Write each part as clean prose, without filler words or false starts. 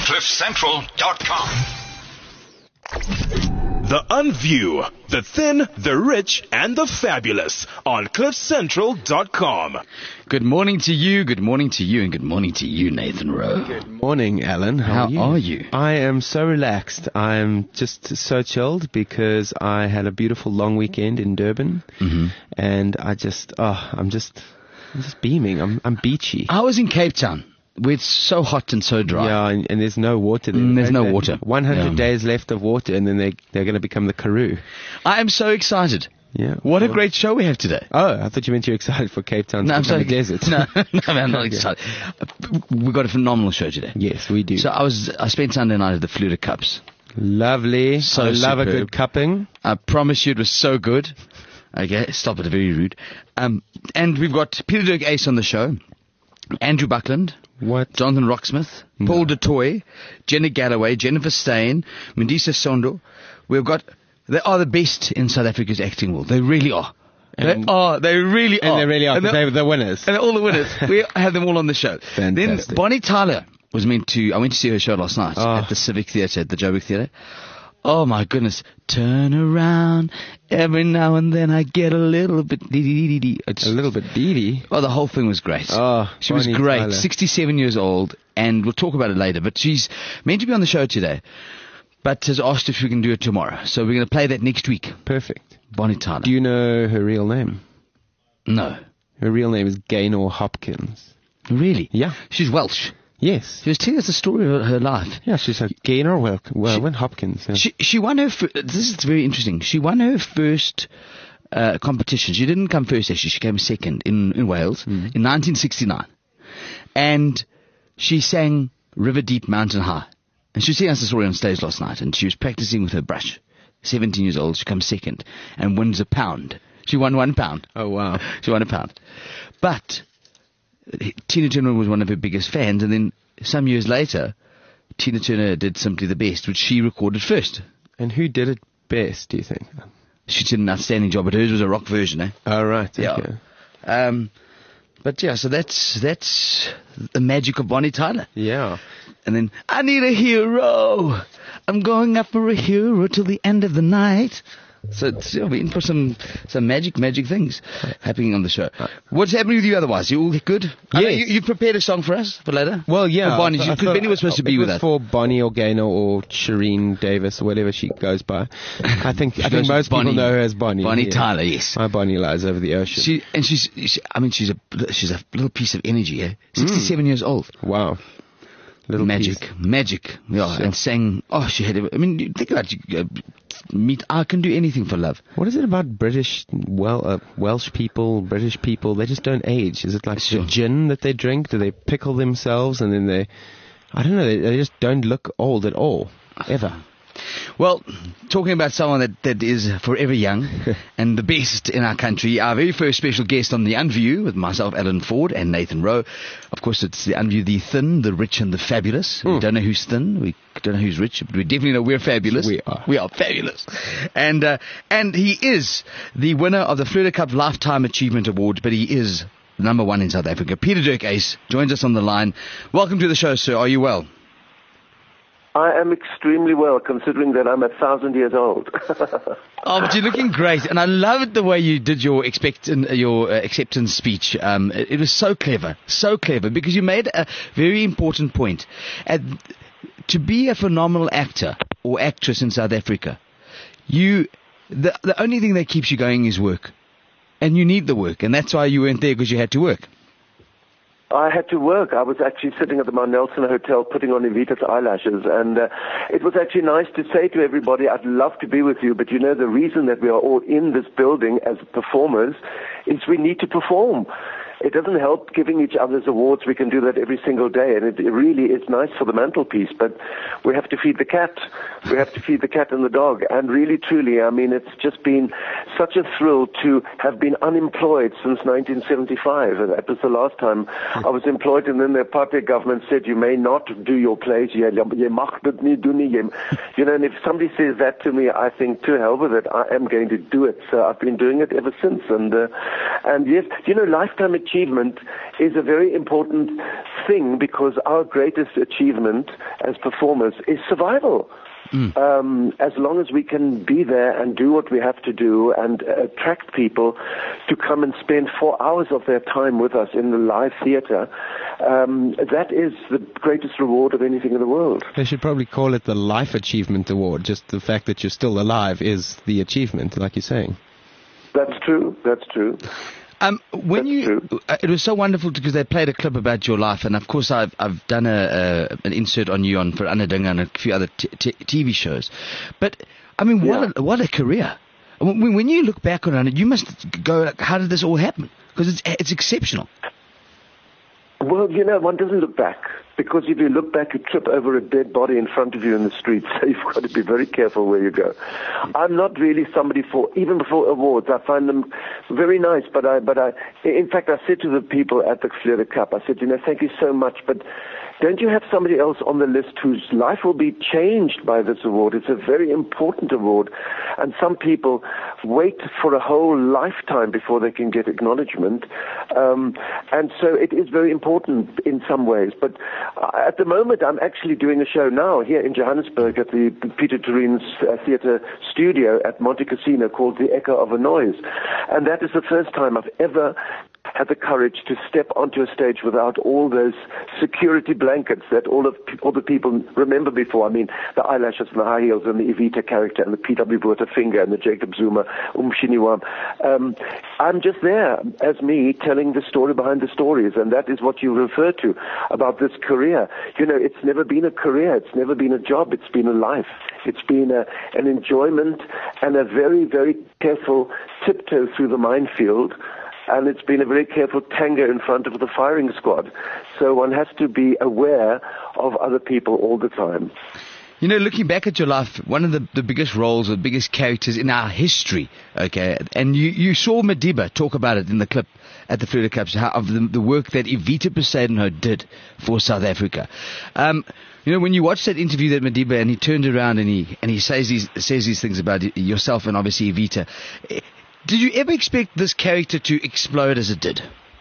CliffCentral.com. The Unview, the thin, the rich, and the fabulous on CliffCentral.com. Good morning to you, and good morning to you, Nathan Rowe. Good morning, Alan. How are you? I am so relaxed. I'm just so chilled because I had a beautiful long weekend in Durban, and I'm just beaming. I'm beachy. I was in Cape Town, where it's so hot and so dry. Yeah, and there's no water there. There's no water. 100 days left of water, and then they're going to become the Karoo. I am so excited. Yeah. What a great show we have today. Oh, I thought you meant you're excited for Cape Town to become a desert. No, I'm not excited. We've got a phenomenal show today. Yes, we do. So I spent Sunday night at the Flutter Cups. Lovely. So I love superb. a good cupping. I promise you it was so good. Okay, stop it, very rude. And we've got Peter Dirk Ace on the show, Andrew Buckland, Jonathan Rocksmith, Paul DeToy, Jenny Galloway, Jennifer Stain, Mandisa Sondo. They are the best in South Africa's acting world. They really are. They really are. And they really are. They're the winners. And they're all the winners. We have them all on the show. Fantastic. Then Bonnie Tyler I went to see her show last night at the Civic Theatre, at the Joburg Theatre. Oh my goodness. Turn around. Every now and then I get a little bit dee-dee-dee-dee. A little bit dee-dee? Oh, the whole thing was great. Oh, she was Bonnie great. Tyler. 67 years old, and we'll talk about it later. But she's meant to be on the show today, but has asked if we can do it tomorrow. So we're going to play that next week. Perfect. Bonnie Tyler. Do you know her real name? No. Her real name is Gaynor Hopkins. Really? Yeah. She's Welsh. Yes. She was telling us the story of her life. Yeah, she's a Gaynor Hopkins. Yeah. She won her. This is very interesting. She won her first competition. She didn't come first, actually. She came second in Wales in 1969. And she sang River Deep, Mountain High. And she was telling us the story on stage last night. And she was practicing with her brush. 17 years old. She comes second and wins £1. She won £1. Oh, wow. She won £1. But Tina Turner was one of her biggest fans, and then some years later, Tina Turner did Simply the Best, which she recorded first. And who did it best, do you think? She did an outstanding job, but hers was a rock version, eh? Oh, right. Yeah. Okay. But yeah, so that's the magic of Bonnie Tyler. Yeah. And then, I need a hero. I'm going up for a hero till the end of the night. So we're in for some magic things happening on the show. What's happening with you otherwise? You all good? Yes. You prepared a song for us for later? Well, yeah. For Bonnie, because Benny was supposed to be with us. For Bonnie or Gaynor or Shireen Davis or whatever she goes by. I think most people know her as Bonnie. Bonnie Tyler, yes. My Bonnie lies over the ocean. She's a little piece of energy, eh? 67 years old. Wow. Little magic, yeah, sure. And sang. Oh, she had. Think about it. I can do anything for love. What is it about Welsh people, British people? They just don't age. Is it like the gin that they drink? Do they pickle themselves and then I don't know. They just don't look old at all, ever. Well, talking about someone that is forever young and the best in our country, our very first special guest on The Unview with myself, Alan Ford, and Nathan Rowe. Of course, it's The Unview, the thin, the rich, and the fabulous. We don't know who's thin, we don't know who's rich, but we definitely know we're fabulous. We are. We are fabulous. And he is the winner of the Flutter Cup Lifetime Achievement Award, but he is number one in South Africa. Peter Dirk Ace joins us on the line. Welcome to the show, sir. Are you well? I am extremely well, considering that I'm 1,000 years old. Oh, but you're looking great, and I loved the way you did your acceptance speech. It was so clever, because you made a very important point. To be a phenomenal actor or actress in South Africa, the only thing that keeps you going is work, and you need the work, and that's why you weren't there, because you had to work. I had to work. I was actually sitting at the Mount Nelson Hotel putting on Evita's eyelashes, and it was actually nice to say to everybody, I'd love to be with you, but you know, the reason that we are all in this building as performers is we need to perform. It doesn't help giving each other's awards. We can do that every single day, and it really is nice for the mantelpiece, but we have to feed the cat. We have to feed the cat and the dog, and really, truly, it's just been such a thrill to have been unemployed since 1975. That was the last time I was employed, and then the apartheid government said, you may not do your plays. You mag dit nie doen nie. And if somebody says that to me, I think, to hell with it, I am going to do it. So I've been doing it ever since, and yes, Lifetime achievement is a very important thing, because our greatest achievement as performers is survival. As long as we can be there and do what we have to do and attract people to come and spend 4 hours of their time with us in the live theater, that is the greatest reward of anything in the world. They should probably call it the Life Achievement Award. Just the fact that you're still alive is the achievement, like you're saying. That's true. It was so wonderful because they played a clip about your life, and of course I've done an insert on you for Anna Dinga and a few other TV shows. But I mean, what a career! When you look back on it, you must go, like, how did this all happen? Because it's exceptional. Well, one doesn't look back, because if you look back, you trip over a dead body in front of you in the street, so you've got to be very careful where you go. I'm not really somebody even before awards, I find them very nice, but in fact, I said to the people at the Fleur de Cap, I said, thank you so much, but don't you have somebody else on the list whose life will be changed by this award? It's a very important award, and some people wait for a whole lifetime before they can get acknowledgement, and so it is very important in some ways. But at the moment, I'm actually doing a show now here in Johannesburg at the Peter Turin's theatre studio at Monte Cassino called The Echo of a Noise, and that is the first time I've ever had the courage to step onto a stage without all those security blankets that all the people remember before. I mean, the eyelashes and the high heels and the Evita character and the P.W. Botha finger and the Jacob Zuma Umshiniwam. I'm just there as me telling the story behind the stories, and that is what you refer to about this career. It's never been a career. It's never been a job. It's been a life. It's been an enjoyment and a very, very careful tiptoe through the minefield. And it's been a very careful tango in front of the firing squad. So one has to be aware of other people all the time. Looking back at your life, one of the biggest roles, or the biggest characters in our history, okay, and you saw Madiba talk about it in the clip at the Fleur de Cap, of the work that Evita Bezuidenhout did for South Africa. When you watch that interview that Madiba, and he turned around and he says these things about yourself and obviously Evita, did you ever expect this character to explode as it did?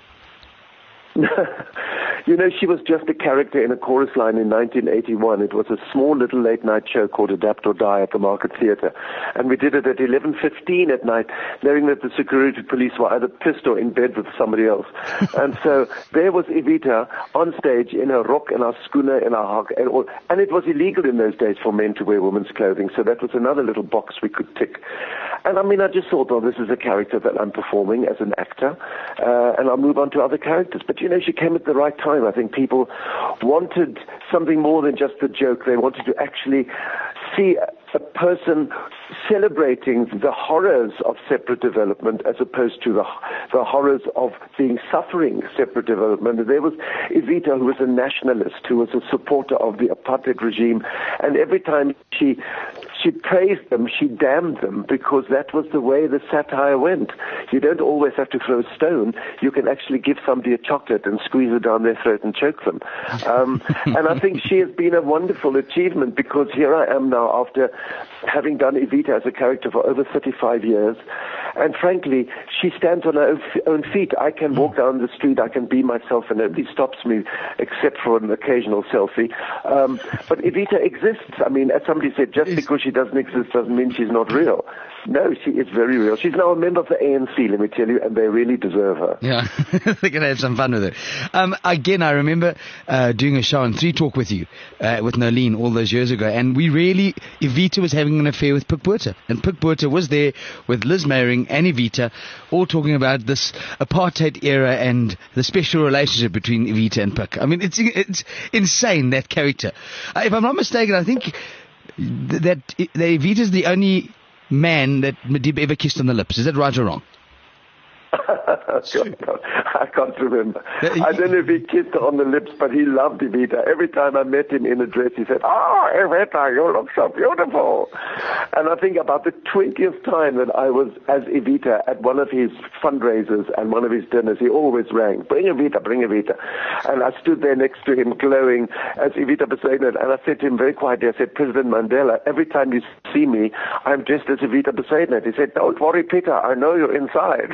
She was just a character in a chorus line in 1981. It was a small little late-night show called Adapt or Die at the Market Theatre. And we did it at 11:15 at night, knowing that the security police were either pissed or in bed with somebody else. And so there was Evita on stage in her rock and her schooner and her hog. And it was illegal in those days for men to wear women's clothing. So that was another little box we could tick. And I just thought, this is a character that I'm performing as an actor. And I'll move on to other characters. But, she came at the right time. I think people wanted something more than just a joke. They wanted to actually see a person celebrating the horrors of separate development as opposed to the horrors of being suffering separate development. And there was Evita, who was a nationalist, who was a supporter of the apartheid regime, and every time she praised them, she damned them, because that was the way the satire went. You don't always have to throw a stone. You can actually give somebody a chocolate and squeeze it down their throat and choke them. And I think she has been a wonderful achievement, because here I am now after having done Evita as a character for over 35 years. And frankly, she stands on her own feet. I can walk down the street, I can be myself, and nobody stops me except for an occasional selfie. But Evita exists. I mean, as somebody said, just because she doesn't exist doesn't mean she's not real. No, she is very real. She's now a member of the ANC, let me tell you, and they really deserve her. Yeah, they're going to have some fun with her. Again, I remember doing a show on 3 Talk with you, with Nolene all those years ago, and Evita was having an affair with Pik Botha, and Pik Botha was there with Liz Meyering and Evita, all talking about this apartheid era and the special relationship between Evita and Pik. I mean, it's insane, that character. If I'm not mistaken, I think that Evita's the only man that Madiba ever kissed on the lips. Is that right or wrong? I can't remember. I don't know if he kissed her on the lips, but he loved Evita. Every time I met him in a dress, he said, Evita, you look so beautiful. And I think about the 20th time that I was as Evita at one of his fundraisers and one of his dinners, he always rang, bring Evita, bring Evita. And I stood there next to him glowing as Evita Bezuidenhout, and I said to him very quietly, I said, President Mandela, every time you see me, I'm dressed as Evita Bezuidenhout. He said, don't worry, Peter, I know you're inside.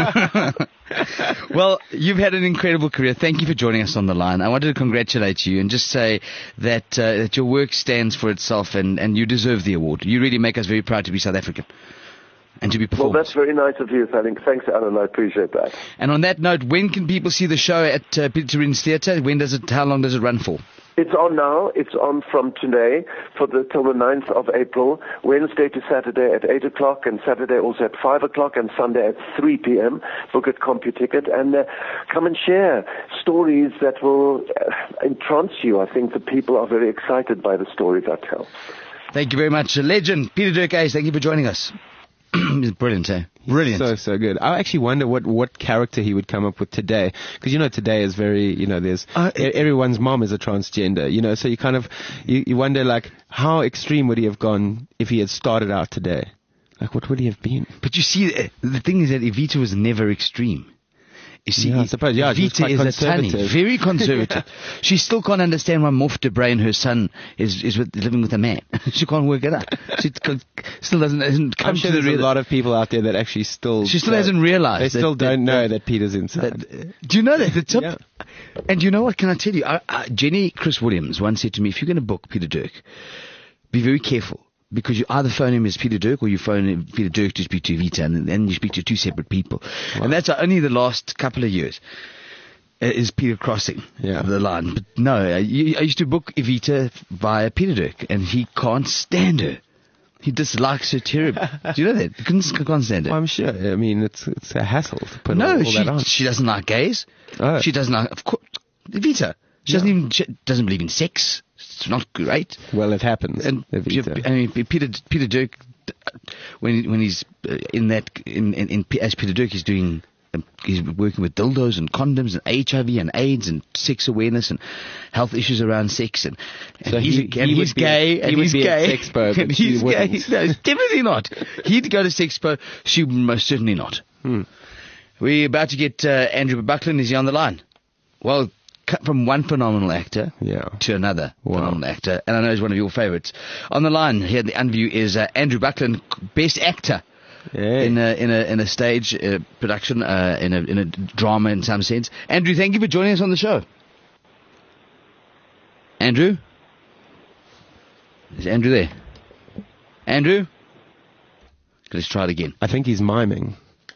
Well, you've had an incredible career. Thank you for joining us on the line. I wanted to congratulate you and just say that your work stands for itself, and you deserve the award. You really make us very proud to be South African and to be performers. Well, that's very nice of you, Thanks, Alan. I appreciate that. And on that note, when can people see the show at Peter Turin's Theatre? How long does it run for? It's on now. It's on from today till the 9th of April, Wednesday to Saturday at 8 o'clock, and Saturday also at 5 o'clock, and Sunday at 3 p.m. Book at CompuTicket, and come and share stories that will entrance you. I think the people are very excited by the stories I tell. Thank you very much. A legend, Peter Dirk Uys, thank you for joining us. Brilliant, eh? Brilliant. So good. I actually wonder what character he would come up with today. Because, today is very, there's, everyone's mom is a transgender, so you kind of, you wonder, like, how extreme would he have gone if he had started out today? Like, what would he have been? But you see, the thing is that Evita was never extreme. You see, I suppose, Evita is a tunny, very conservative. She still can't understand why Moff de Bruyn, her son, is living with a man. She can't work it out. She still hasn't come I'm sure to the there's a lot of people out there that actually still... She still hasn't realized. They still don't know that Peter's inside. Do you know that? The tip, yeah. And you know what, can I tell you? Jenny Chris Williams once said to me, if you're going to book Peter Dirk, be very careful. Because you either phone him as Peter Dirk or you phone him Peter Dirk to speak to Evita, and then you speak to two separate people. Wow. And that's only the last couple of years is Peter crossing the line. But no, I used to book Evita via Peter Dirk, and he can't stand her. He dislikes her terribly. Do you know that? He can't stand her. Well, I'm sure. I mean, it's a hassle to put all that on. She doesn't like gays. Oh. She doesn't like, of course, Evita. She doesn't believe in sex. It's not great. Well, it happens. And Peter Dirk, when he's as Peter Dirk, he's working with dildos and condoms and HIV and AIDS and sex awareness and health issues around sex, and so he's gay. He would be at Sexpo, but he's she gay. wouldn't. No, definitely not. He'd go to Sexpo. She most certainly not. We're about to get Andrew Buckland. Is he on the line? Well, from one phenomenal actor to another phenomenal actor, and I know he's one of your favorites. On the line here at the Unview is Andrew Buckland, best actor in a stage production, in a drama in some sense. Andrew, thank you for joining us on the show. Andrew? Is Andrew there? Andrew? Let's try it again. I think he's miming.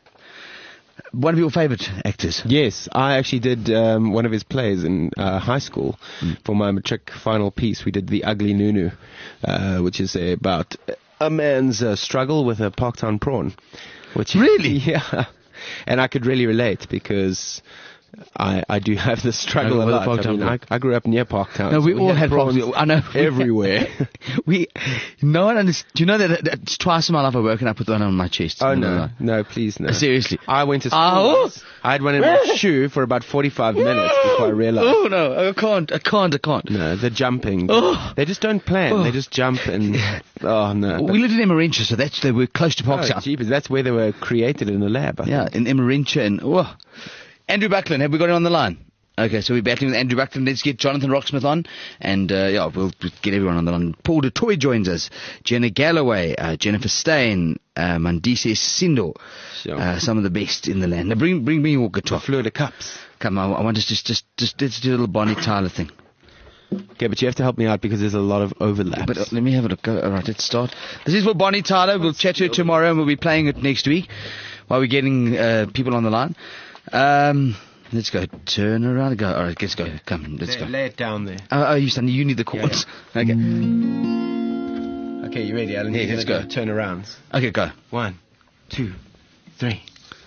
One of your favorite actors? Yes, I actually did one of his plays in high school for my matric final piece. We did The Ugly Nunu, which is about a man's struggle with a Parktown prawn. Really? Yeah. And I could really relate because I do have this struggle a lot. I mean, I grew up near Parktown. No, we all had prawns. I know Everywhere. No one understands. Do you know that it's twice in my life I've woken up with one on my chest? Oh, no, please, no. Seriously. I went to school once. I had one in my shoe for about 45 minutes before I realized. Oh, no, I can't. No, they're jumping. They just don't plan. They just jump and, no. We lived in Emmarentia, so they were close to Parktown. Jeepers, that's where they were created in a lab, I think. In Emmarentia and, Andrew Buckland, have we got him on the line? Okay, so we're battling with Andrew Buckland. Let's get Jonathan Rocksmith on, and we'll get everyone on the line. Paul du Toit joins us, Jenna Galloway, Jennifer Steyn, Mandise Sindo, some of the best in the land. Now bring me your guitar. Fleur de Cups. Come on, I want us to just let's do a little Bonnie Tyler thing. Okay, but you have to help me out because there's a lot of overlap. But let me have a look. All right, let's start. This is for Bonnie Tyler. We'll chat to her tomorrow, and we'll be playing it next week while we're getting people on the line. Let's go. Turn around. Go. All right, let's go. Come, let's go. Lay it down there. You need the chords. Yeah. Okay. Okay, you ready, Alan? Yeah, let's go. Turn around. Okay, go. 1, 2, 3.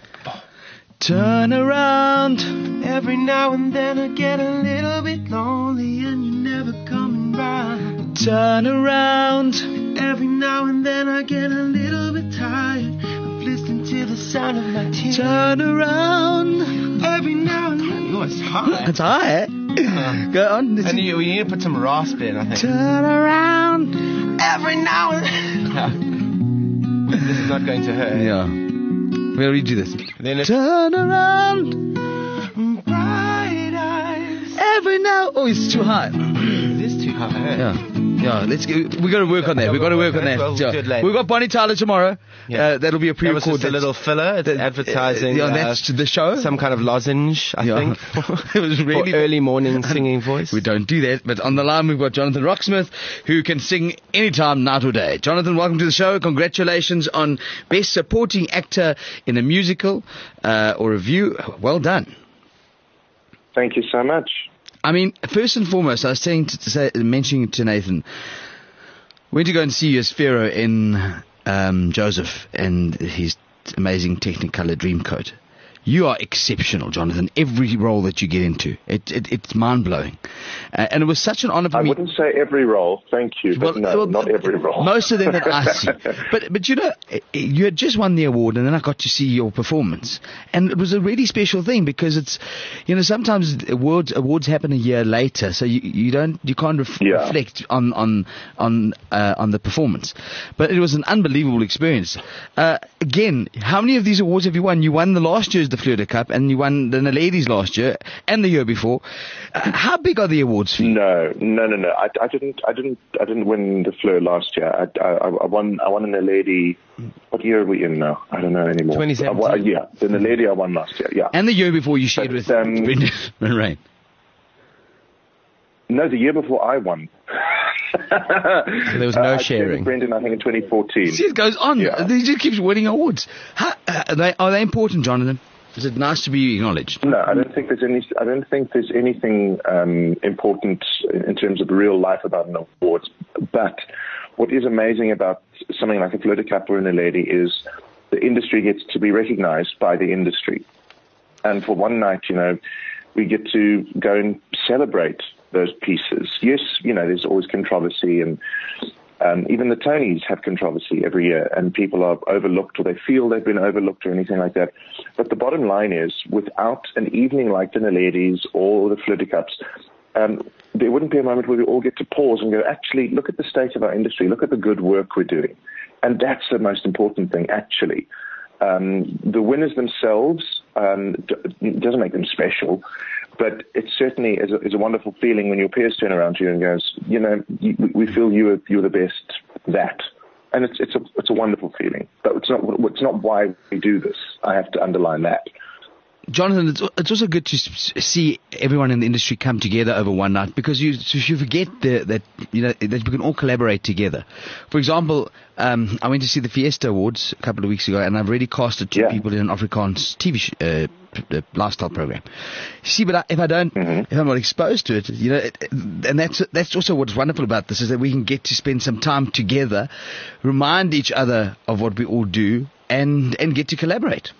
Turn around. Every now and then I get a little bit lonely and you're never coming round. Turn around. Every now and then I get a little bit tired of listening to the sound of my tears. Turn around. Every now and then. Oh, it's high. It's high. Go on. We need to put some rasp in, I think. Turn around. Every now and then. This is not going to hurt. Yeah. We'll redo this. Then turn around. Bright eyes. Every now. Oh, it's too high. It is too Yeah. We got to work on that. We got to work on that. Well, good lady. We've got Bonnie Tyler tomorrow. Yeah. That'll be a That was pre-record. just a little filler. It's advertising. That's the show. Some kind of lozenge, I think. It was really for early morning singing voice. We don't do that. But on the line, we've got Jonathan Rocksmith, who can sing anytime, night or day. Jonathan, welcome to the show. Congratulations on Best Supporting Actor in a Musical or Review. Well done. Thank you so much. I mean, first and foremost, I was mentioning to Nathan, went to go and see you as Pharaoh in Joseph and his amazing Technicolor Dreamcoat. You are exceptional, Jonathan. Every role that you get into, it's mind-blowing. And it was such an honor for me. I wouldn't say every role, thank you, but not every role. Most of them that I see. But you know, you had just won the award, and then I got to see your performance. And it was a really special thing because it's, you know, sometimes awards happen a year later, so you can't reflect on the performance. But it was an unbelievable experience. Again, how many of these awards have you won? You won the last year's the Fleur Cup, and you won the ladies last year and the year before. How big are the awards for you? No. I didn't win the Fleur last year. I won in the lady. What year are we in now? I don't know anymore. 2017. Yeah, then the lady I won last year. Yeah. And the year before you shared with Brendan Rain. No, the year before I won. So there was no sharing. Brendan, I think in 2014. See, it goes on. Yeah. He just keeps winning awards. Are they important, Jonathan? Is it nice to be acknowledged? No, I don't think there's anything important in terms of real life about an awards. But what is amazing about something like a Fleur de Cap or in a lady is the industry gets to be recognized by the industry. And for one night, you know, we get to go and celebrate those pieces. Yes, you know, there's always controversy, and even the Tonys have controversy every year, and people are overlooked or they feel they've been overlooked or anything like that. But the bottom line is, without an evening like Dinner Ladies or the Fleur de Cups, there wouldn't be a moment where we all get to pause and go, actually, look at the state of our industry, look at the good work we're doing. And that's the most important thing, actually. The winners themselves doesn't make them special, but it certainly is a wonderful feeling when your peers turn around to you and goes, you know, we feel you're the best that. And it's a wonderful feeling. But it's not why we do this. I have to underline that. Jonathan, it's also good to see everyone in the industry come together over one night, because you forget that we can all collaborate together. For example, I went to see the Fiesta Awards a couple of weeks ago, and I've already casted two people in an Afrikaans TV lifestyle program. See, but if I'm not exposed to it, you know, and that's also what's wonderful about this, is that we can get to spend some time together, remind each other of what we all do, and get to collaborate.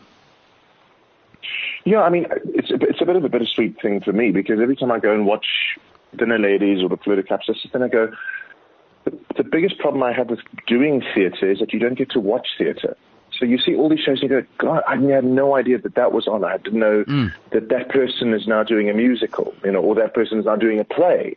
Yeah, I mean, it's a bit of a bittersweet thing for me, because every time I go and watch Dinner Ladies or the Fleur de Caps, then I go, the biggest problem I have with doing theatre is that you don't get to watch theatre. So you see all these shows and you go, God, I had no idea that was on. I didn't know that person is now doing a musical, you know, or that person is now doing a play.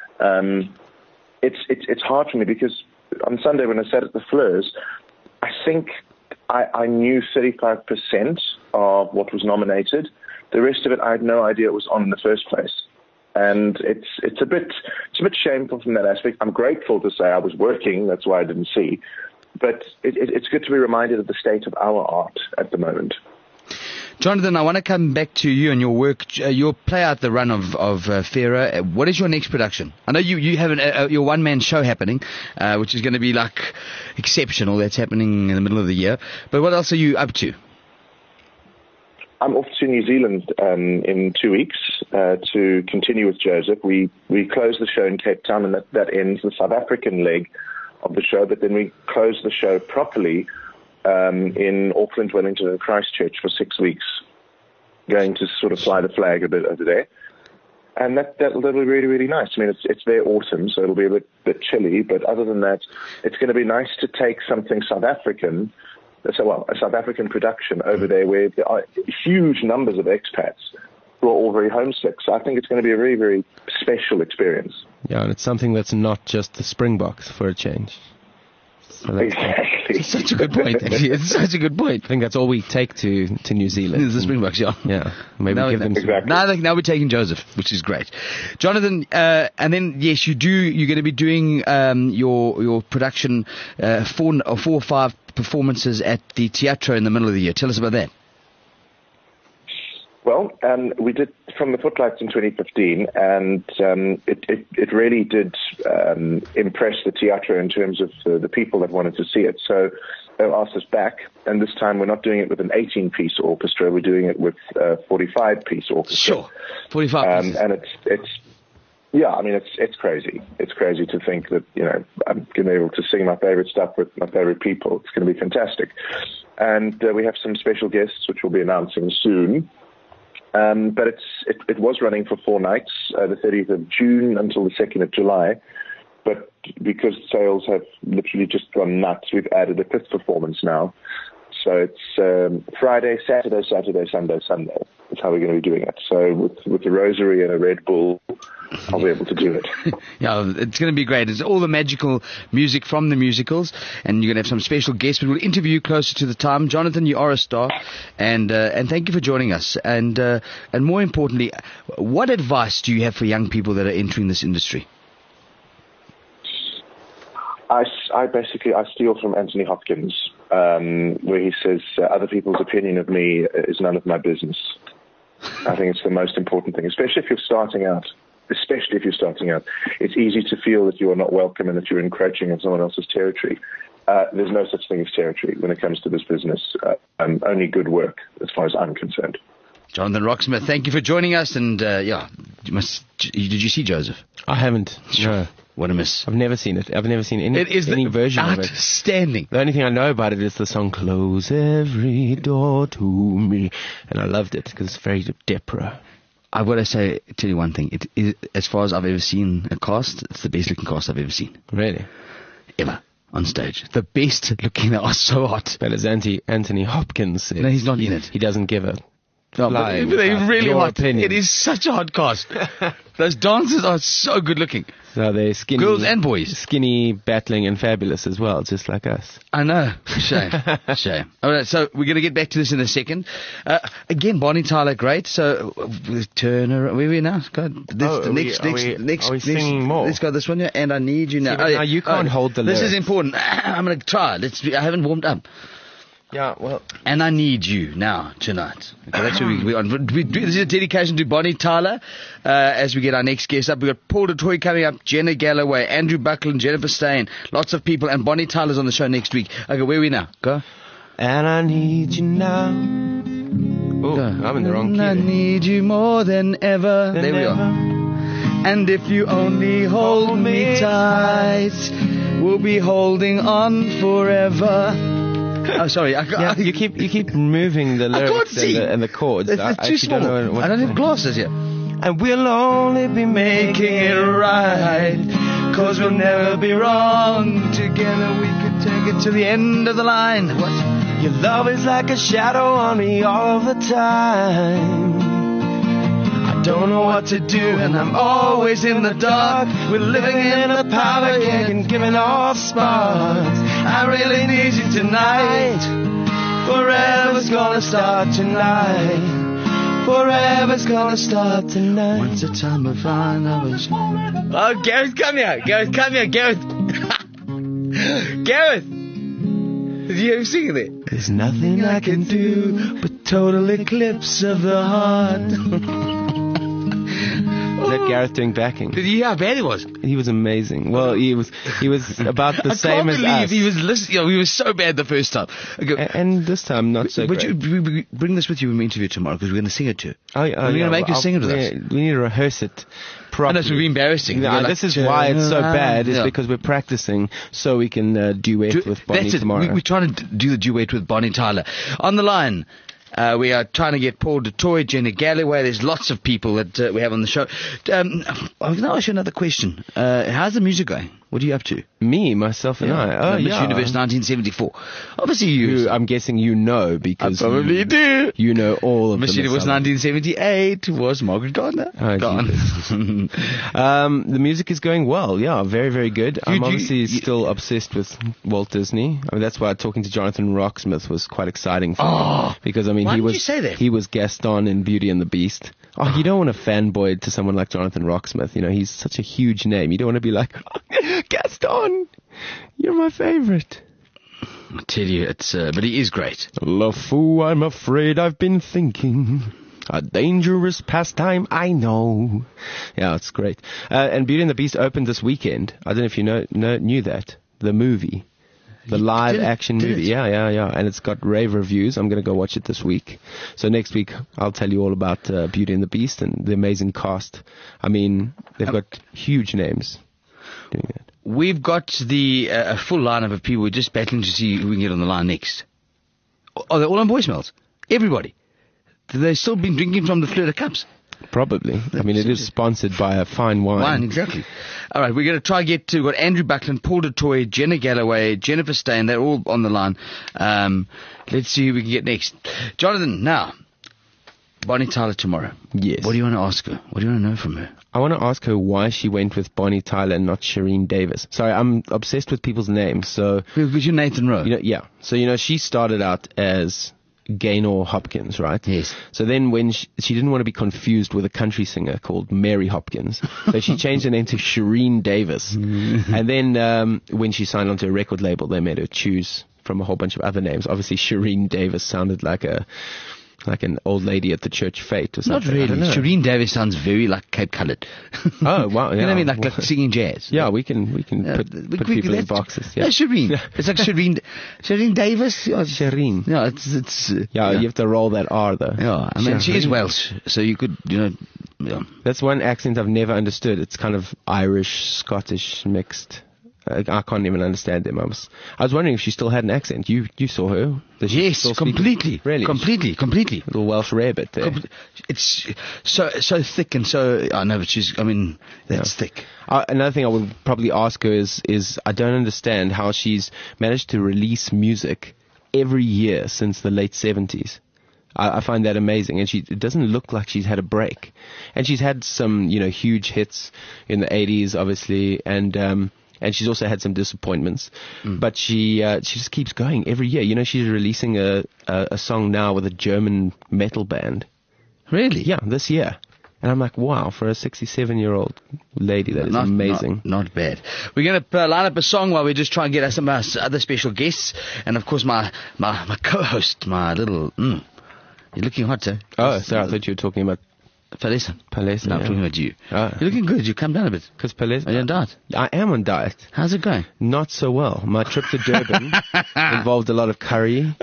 It's hard for me, because on Sunday when I sat at the Fleurs, I think I knew 35% of what was nominated. The rest of it, I had no idea it was on in the first place. And it's a bit shameful from that aspect. I'm grateful to say I was working, that's why I didn't see. But it's good to be reminded of the state of our art at the moment. Jonathan, I want to come back to you and your work. You'll play out the run of Pharaoh. What is your next production? I know you have your one-man show happening, which is going to be like exceptional. That's happening in the middle of the year. But what else are you up to? I'm off to New Zealand in 2 weeks to continue with Joseph. We close the show in Cape Town, and that ends the South African leg of the show. But then we close the show properly in Auckland, Wellington, and Christchurch for 6 weeks, going to sort of fly the flag a bit over there. And that'll be really, really nice. I mean, it's their autumn, so it'll be a bit chilly, but other than that, it's going to be nice to take something South African, a South African production over there where there are huge numbers of expats who are all very homesick. So I think it's going to be a very, very special experience. Yeah, and it's something that's not just the Springboks for a change. So that's Exactly. It's such a good point, actually. It's such a good point. I think that's all we take to New Zealand. The Springboks, yeah. Yeah, maybe Now give them some. Exactly. Now we're taking Joseph, which is great. Jonathan, and then, yes, you're going to be doing your production, 4 or 5 performances at the Teatro in the middle of the year. Tell us about that. Well, we did From the Footlights in 2015, and it really did impress the Teatro in terms of the people that wanted to see it. So they asked us back, and this time we're not doing it with an 18-piece orchestra. We're doing it with a 45-piece orchestra. Sure. 45 pieces. And it's crazy. It's crazy to think that, I'm going to be able to sing my favorite stuff with my favorite people. It's going to be fantastic. And we have some special guests, which we'll be announcing soon. But it was running for 4 nights, the 30th of June until the 2nd of July. But because sales have literally just gone nuts, we've added a 5th performance now. So it's Friday, Saturday, Sunday. That's how we're going to be doing it. So with the Rosary and a Red Bull, I'll be able to do it. Yeah, it's going to be great. It's all the magical music from the musicals, and you're going to have some special guests. But we'll interview you closer to the time. Jonathan, you are a star, and thank you for joining us. And more importantly, what advice do you have for young people that are entering this industry? I basically steal from Anthony Hopkins, where he says, other people's opinion of me is none of my business. I think it's the most important thing, especially if you're starting out. It's easy to feel that you are not welcome and that you're encroaching on someone else's territory. There's no such thing as territory when it comes to this business. Only good work, as far as I'm concerned. Jonathan Roxburgh, thank you for joining us. And did you see Joseph? I haven't. No. What a miss. I've never seen it. I've never seen any version of it. Outstanding. The only thing I know about it is the song "Close Every Door to Me," and I loved it because it's very Depra. I've got to tell you one thing. It is, as far as I've ever seen a cast, it's the best looking cast I've ever seen. Really? Ever. On stage. The best looking. They are so hot. But as Anthony Hopkins said, no, he's not in it. He doesn't give a no, but they're really hot. Opinion. It is such a hot cast. Those dancers are so good looking. So they're skinny. Girls and boys. Skinny, battling, and fabulous as well, just like us. I know. Shame. All right, so we're going to get back to this in a second. Again, Bonnie Tyler, great. So turn around. Where are we now? Are we singing more? Let's go this one here. And I Need You Now. See, now you can't hold the lyrics. This is important. I'm going to try. I haven't warmed up. Yeah, well. And I Need You Now tonight. Okay, that's what we're on. This is a dedication to Bonnie Tyler as we get our next guest up. We've got Paul du Toit coming up, Jenna Galloway, Andrew Buckland, Jennifer Steyn, lots of people, and Bonnie Tyler's on the show next week. Okay, where are we now? Go. And I need you now. Oh, I'm in the wrong key. I need you more than ever. There we are. And if you only hold me tight, we'll be holding on forever. Oh, sorry. You keep moving the lyrics and the chords. It's too small. I don't have glasses yet. And we'll only be making it right, 'cause we'll never be wrong. Together we could take it to the end of the line. What? Your love is like a shadow on me all the time. I don't know what to do and I'm always in the dark. We're living in a powder keg and giving off sparks. I really need you tonight. Forever's gonna start tonight. Forever's gonna start tonight. Once a time of fine, I was. Oh, Gareth, come here. Gareth. Gareth! Did you ever sing it? There's nothing I can do but total eclipse of the heart. Is that Gareth doing backing? Did you hear how bad he was? He was amazing. Well, he was about the same as us. I can't believe he was listening. He was so bad the first time. Okay. And this time, not so great. But you bring this with you when we interview tomorrow, because we're going to sing it too. We're going to make you sing it with us. We need to rehearse it properly. And that's be embarrassing. This is why it's so bad, is because we're practicing so we can duet with Bonnie tomorrow. We're trying to do the duet with Bonnie Tyler. On the line, we are trying to get Paul du Toit, Jenna Galloway. There's lots of people that we have on the show. I'm going to ask you another question. How's the music going? What are you up to? Me, myself, and I. Oh, Miss yeah. Universe 1974. Obviously, you. I'm guessing you know because I probably do. You know all of Miss the Universe 1978 was Margaret Gardner. Oh, Gone. The music is going well. Yeah, very, very good. I'm obviously still obsessed with Walt Disney. I mean, that's why talking to Jonathan Rocksmith was quite exciting for me. Because, I mean, why he did was you say that? He was Gaston in Beauty and the Beast. Oh, you don't want to fanboy to someone like Jonathan Rocksmith. You know, he's such a huge name. You don't want to be like, Gaston, you're my favorite. I tell you, it's but he is great. LeFou, I'm afraid I've been thinking. A dangerous pastime, I know. Yeah, it's great. And Beauty and the Beast opened this weekend. I don't know if you knew that. The movie. The live action movie. Yeah. And it's got rave reviews. I'm going to go watch it this week. So next week, I'll tell you all about Beauty and the Beast and the amazing cast. I mean, they've got huge names doing that. We've got the a full lineup of people. We're just battling to see who we can get on the line next. Are they all on voicemails? Everybody. They've still been drinking from the Fleur de Cups. Probably. I mean, it is sponsored by a fine wine. Wine, exactly. All right, we're going to try get to, we've got Andrew Buckland, Paul DeToy, Jenna Galloway, Jennifer Stain. They're all on the line. Let's see who we can get next. Jonathan, now, Bonnie Tyler tomorrow. Yes. What do you want to ask her? What do you want to know from her? I want to ask her why she went with Bonnie Tyler and not Shireen Davis. Sorry, I'm obsessed with people's names. So, because you're Nathan Rowe. Yeah. So, she started out as Gaynor Hopkins, right? Yes. So then when she didn't want to be confused with a country singer called Mary Hopkins, so she changed her name to Shireen Davis. And then when she signed onto a record label, they made her choose from a whole bunch of other names. Obviously, Shireen Davis sounded like an old lady at the church fete or something. Not really. Shireen Davis sounds very like Cape Coloured. Oh, wow. Yeah. You know what I mean? Like singing jazz. Yeah, we can put people in boxes. Yeah. No, Shireen. It's like Shireen Davis. Shireen. Yeah, it's yeah, you have to roll that R though. Yeah, I mean, she is Welsh, so you could, yeah. That's one accent I've never understood. It's kind of Irish, Scottish mixed. I can't even understand them. I was wondering if she still had an accent. You saw her? Yes, completely. Really? Completely. A little Welsh rarebit there. It's so thick and so. I know, but that's thick. Another thing I would probably ask her is I don't understand how she's managed to release music every year since the late 70s. I find that amazing, and it doesn't look like she's had a break. And she's had some, huge hits in the 80s, obviously, and she's also had some disappointments. But she just keeps going every year. She's releasing a song now with a German metal band. Really? Yeah, this year. And I'm like, wow, for a 67-year-old lady, that is amazing. Not bad. We're going to line up a song while we just try and get some of our other special guests. And, of course, my co-host, my little... You're looking hot, sir. Oh, sorry, I thought you were talking about... Palesa. No, I'm talking about you. Oh. You're looking good. You come down a bit. Because Palesa... Are you on diet? I am on diet. How's it going? Not so well. My trip to Durban involved a lot of curry.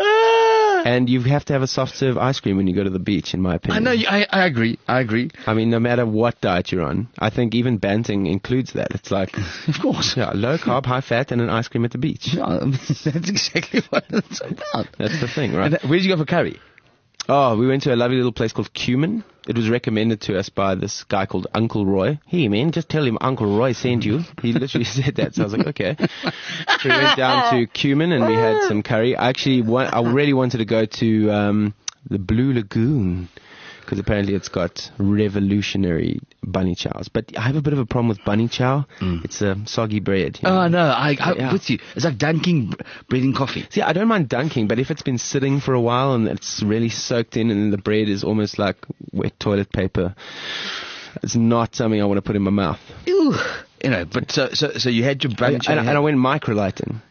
And you have to have a soft serve ice cream when you go to the beach, in my opinion. I know. I agree. I mean, no matter what diet you're on, I think even Banting includes that. It's like, of course, yeah, low carb, high fat, and an ice cream at the beach. Yeah, that's exactly what it's about. That's the thing, right? And where did you go for curry? Oh, we went to a lovely little place called Cumin. It was recommended to us by this guy called Uncle Roy. Hey, man, just tell him Uncle Roy sent you. He literally said that. So I was like, okay. So we went down to Cumin and we had some curry. I really wanted to go to the Blue Lagoon because apparently it's got revolutionary bunny chows. But I have a bit of a problem with bunny chow. It's a soggy bread. Oh, no, I'm with you. It's like dunking bread in coffee. See, I don't mind dunking, but if it's been sitting for a while and it's really soaked in and the bread is almost like wet toilet paper, it's not something I want to put in my mouth. Ew. But so you had your bunny chow. And I went microlighting.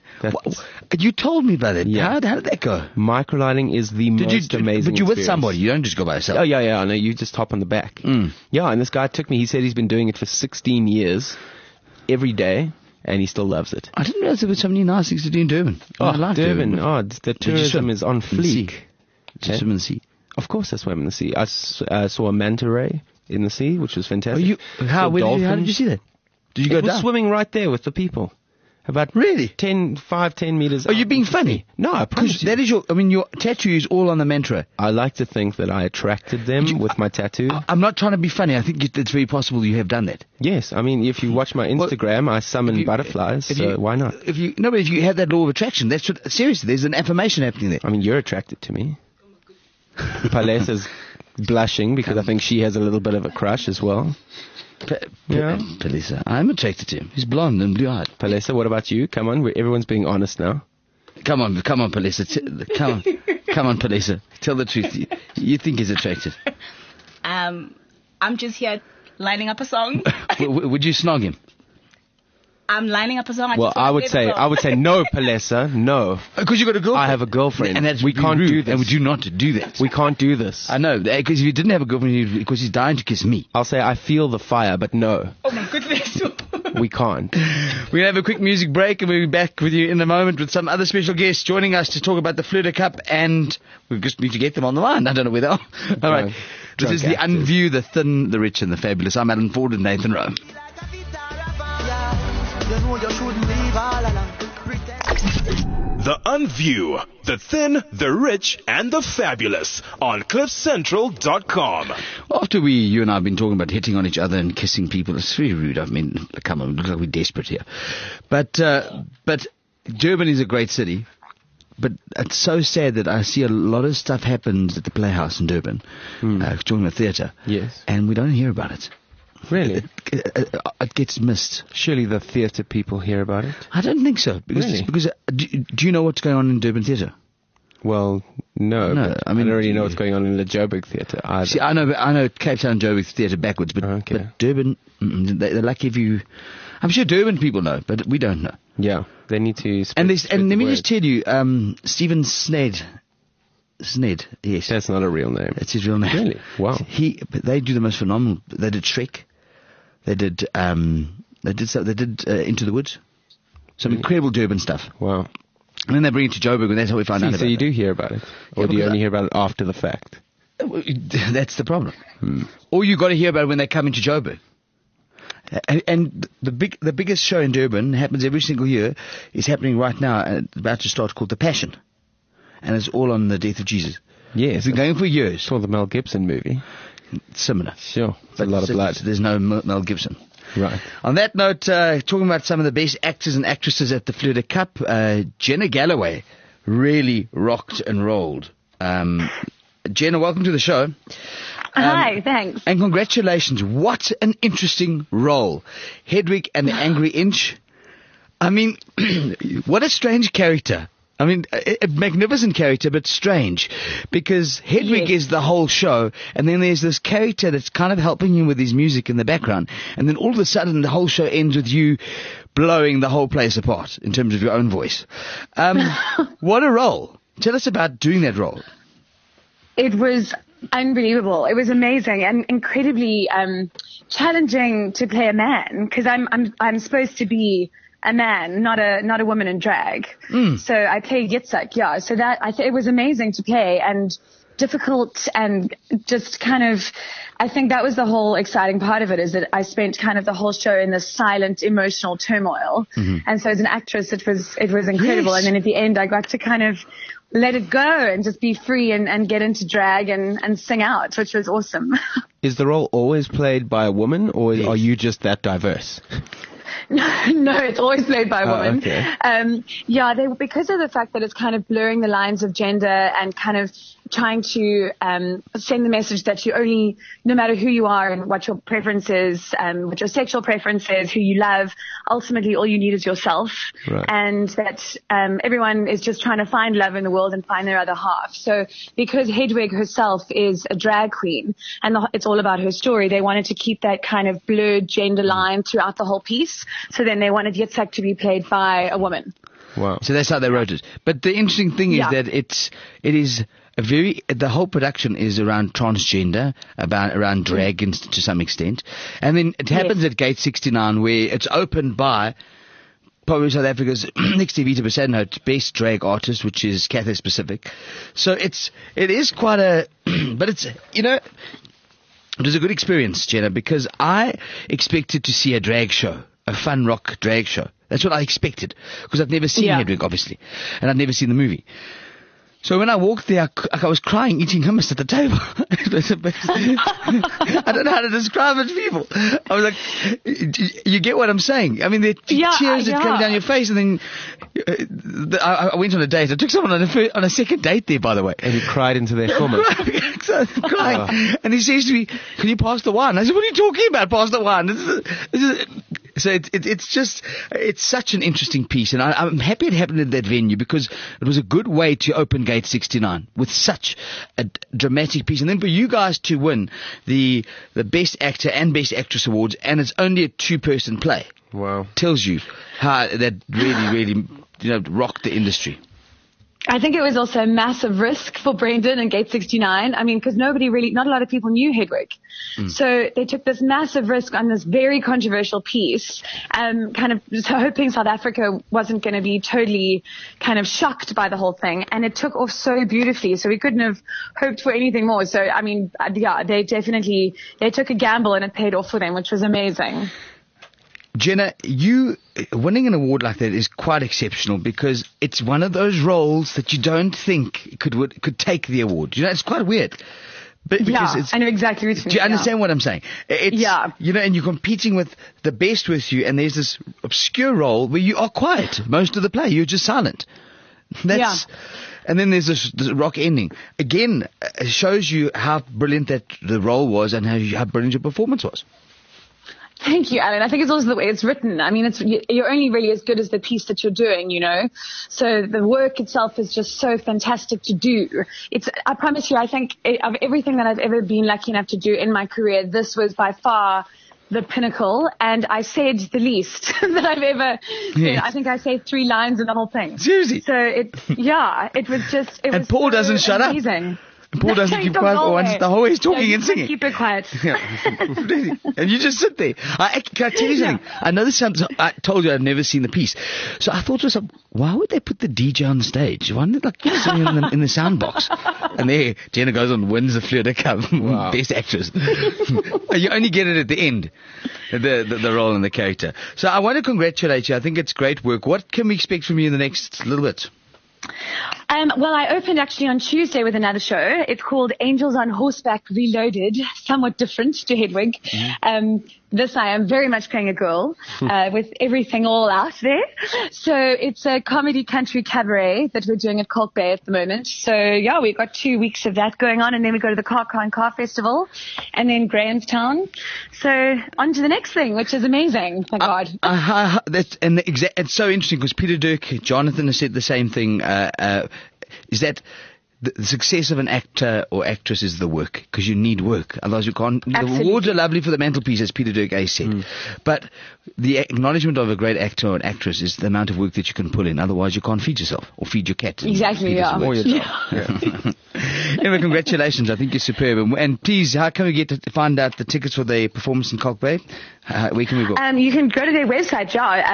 You told me about it. Yeah. How did that go? Microlighting is the most amazing But you're with experience. somebody. You don't just go by yourself. Oh, yeah. No, you just hop on the back. Yeah, and this guy took me. He said he's been doing it for 16 years, every day, and he still loves it. I didn't realize there were so many nice things to do in Durban. I like Durban. The tourism is on fleek. Did you swim in the sea? Of course I swam in the sea. I saw a manta ray in the sea, which was fantastic. How did you see that? Did you go down? Swimming right there with the people. About Really? 10 meters. Are you being funny? No, I promise Because you. that is your tattoo is all on the mantra. I like to think that I attracted them with my tattoo. I'm not trying to be funny. I think it's very possible you have done that. Yes, I mean, if you watch my Instagram, I summon butterflies, so why not? But if you have that law of attraction, that's what, seriously, there's an affirmation happening there. I mean, you're attracted to me. Palesa's blushing because I think she has a little bit of a crush as well. Palesa, I'm attracted to him. He's blonde and blue-eyed. Palesa, what about you? Come on, everyone's being honest now. Come on, Palesa. Come on, Palesa. Tell the truth. You think he's attractive? I'm just here lining up a song. Would you snog him? I'm lining up a song. Well, I would say no, Palesa, no. Because you got a girlfriend. I have a girlfriend, and that's we can't rude, do this. And would you not do that? We can't do this. I know, because if you didn't have a girlfriend, because he's dying to kiss me. I'll say I feel the fire, but no. Oh my goodness. We can't. We're going to have a quick music break and we'll be back with you in a moment with some other special guests joining us to talk about the Flutter Cup, and we just need to get them on the line. I don't know where they are. All right. This is the Unview, the Thin, the Rich and the Fabulous. I'm Alan Ford and Nathan Rowe. The Unview, the Thin, the Rich and the Fabulous on CliffCentral.com. After you and I have been talking about hitting on each other and kissing people, it's very rude. I mean, come on, we look like we're desperate here. But Durban is a great city. But it's so sad that I see a lot of stuff happens at the Playhouse in Durban, talking about theatre. Yes. And we don't hear about it. Really? It gets missed. Surely the theatre people hear about it? I don't think so. Because do you know what's going on in Durban Theatre? Well, no. No, I mean, I don't really know what's going on in the Joburg Theatre either. See, I know Cape Town Joburg Theatre backwards, but Durban, they're lucky if you... I'm sure Durban people know, but we don't know. Yeah, they need to... And let me just tell you, Stephen Sned, yes. That's not a real name. That's his real name. Really? Wow. They do the most phenomenal... They did Shrek. They did Into the Woods. Some incredible Durban stuff. Wow. And then they bring it to Joburg, and that's how we find out about it. So you do hear about it? Or do you only hear about it after the fact? That's the problem. Or you got to hear about it when they come into Joburg. And the biggest show in Durban happens every single year. Is happening right now, and it's about to start, called The Passion. And it's all on the death of Jesus. Yes. It's been going for years. Saw the Mel Gibson movie. Similar. Sure. It's a lot of blood. There's no Mel Gibson. Right. On that note, talking about some of the best actors and actresses at the Flutter Cup, Jenna Galloway really rocked and rolled. Jenna, welcome to the show. Hi, thanks. And congratulations. What an interesting role. Hedwig and the Angry Inch. I mean, what a strange character. I mean, a magnificent character, but strange. Because Hedwig is the whole show, and then there's this character that's kind of helping him with his music in the background. And then all of a sudden, the whole show ends with you blowing the whole place apart in terms of your own voice. What a role. Tell us about doing that role. It was unbelievable. It was amazing and incredibly challenging to play a man, because I'm supposed to be a man, not a woman in drag. So I played Yitzhak, yeah. So it was amazing to play and difficult, and just kind of, I think that was the whole exciting part of it, is that I spent kind of the whole show in this silent emotional turmoil. And so as an actress, it was incredible. Yes. And then at the end, I got to kind of let it go and just be free and get into drag and sing out, which was awesome. Is the role always played by a woman, or are you just that diverse? No, it's always played by a woman. Okay. Because of the fact that it's kind of blurring the lines of gender and kind of trying to send the message that you only, no matter who you are and what your preference is, what your sexual preference is, who you love, ultimately all you need is yourself. Right. And that everyone is just trying to find love in the world and find their other half. So because Hedwig herself is a drag queen and it's all about her story, they wanted to keep that kind of blurred gender line throughout the whole piece. So then they wanted Yitzhak to be played by a woman. Wow. So that's how they wrote it. But the interesting thing is that it is the whole production is around transgender, around drag to some extent. And then it happens at Gate 69, where it's opened by probably South Africa's next to Vita Besaidnout best drag artist, which is Cathay Pacific. So it is quite a, but it's, it was a good experience, Jenna, because I expected to see a drag show, a fun rock drag show. That's what I expected, because I've never seen Hedwig, obviously, and I'd never seen the movie. So when I walked there, I was crying, eating hummus at the table. I don't know how to describe it to people. I was like, you get what I'm saying? I mean, the tears that come down your face, and then I went on a date. I took someone on a second date there, by the way. And you cried into their hummus. Crying. And he says to me, can you pass the wine? I said, what are you talking about, pass the wine? So it's such an interesting piece, and I'm happy it happened at that venue, because it was a good way to open Gate 69 with such a dramatic piece. And then for you guys to win the Best Actor and Best Actress awards, and it's only a 2-person play. Wow. Tells you how that really, rocked the industry. I think it was also a massive risk for Brendan and Gate 69. I mean, because not a lot of people knew Hedwig. So they took this massive risk on this very controversial piece, kind of hoping South Africa wasn't going to be totally kind of shocked by the whole thing. And it took off so beautifully. So we couldn't have hoped for anything more. So, I mean, they took a gamble, and it paid off for them, which was amazing. Jenna, you winning an award like that is quite exceptional, because it's one of those roles that you don't think could take the award. It's quite weird. But I know exactly what you mean. Do you understand what I'm saying? And you're competing with the best with you, and there's this obscure role where you are quiet most of the play. You're just silent. And then there's this rock ending. Again, it shows you how brilliant that the role was, and how brilliant your performance was. Thank you, Alan. I think it's also the way it's written. I mean, you're only really as good as the piece that you're doing, So the work itself is just so fantastic to do. I promise you, I think of everything that I've ever been lucky enough to do in my career, this was by far the pinnacle, and I said the least that I've ever. Yes. I think I said 3 lines in the whole thing. Seriously. So it was just. It and was Paul doesn't shut up. Amazing. Paul doesn't keep quiet for once. The whole way he's talking and singing. Keep it quiet. And you just sit there. Can I tell you something? I know this sounds. I told you I've never seen the piece, so I thought to myself, why would they put the DJ on the stage? Why didn't they sing in the sound box? And there, Jenna goes on, wins the Fleur de Cap, Best Actress. You only get it at the end, the role and the character. So I want to congratulate you. I think it's great work. What can we expect from you in the next little bit? Well, I opened actually on Tuesday with another show. It's called Angels on Horseback Reloaded, somewhat different to Hedwig. This I am very much playing a girl, with everything all out there. So it's a comedy country cabaret that we're doing at Kalk Bay at the moment. So we've got 2 weeks of that going on, and then we go to the Car Festival, and then Grahamstown. So on to the next thing, which is amazing. Thank God. It's so interesting, because Peter Dirk, Jonathan has said the same thing, is that the success of an actor or actress is the work, because you need work. Otherwise you can't. Absolutely. The awards are lovely for the mantelpiece, as Peter Dirk said. But the acknowledgement of a great actor or an actress is the amount of work that you can pull in. Otherwise you can't feed yourself or feed your cat. Exactly, Or your dog. Anyway, congratulations. I think you're superb. And please, how can we get to find out the tickets for the performance in Kalk Bay? Where can we go? You can go to their website,